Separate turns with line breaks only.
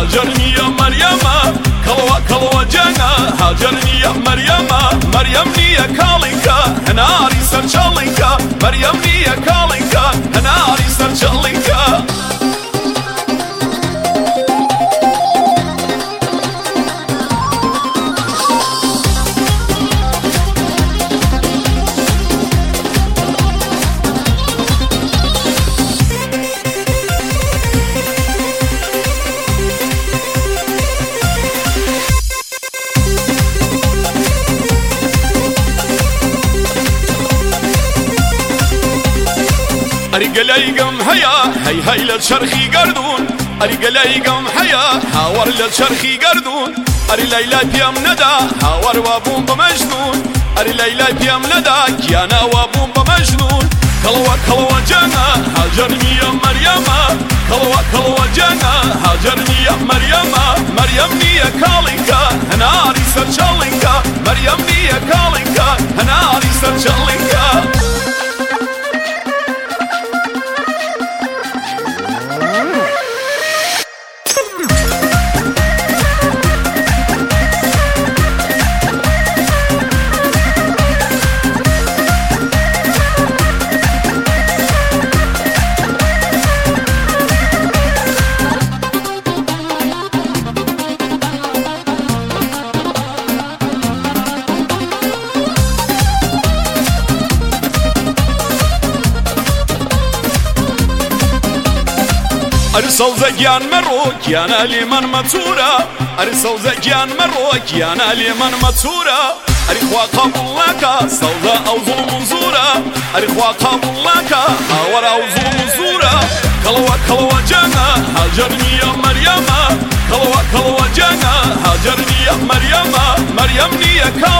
هاجرني يا مريم كلوا جانا هاجرني يا مريم مريم نيا كالينكا هناري سرشالينكا مريم نيا كالينكا هناري سرشالينكا أريقلايقم هيا هي هي للشرخي قردون أريقلايقم هيا هاور للشرخي قردون أري ليلى بيام ندى هاور وابوم بمجنون أري ليلى بيام ندى كيانا وابوم بمجنون كلوا جانا هاجرني يا مريم كلوا جانا هاجرني يا مريم مريم نيا كالينكا هناري سرشالينكا مريم نيا كالينكا هناري سرشالينكا أرسل زجان مروك يانا لمن متورا أرسل زجان مروك يانا لمن متورا أريخوا قبول لك سودا أو ظلم زورا أريخوا قبول لك أور أو ظلم زورا كلوا جانا هاجرني يا مريم كلوا جانا هاجرني يا مريم مريم نيا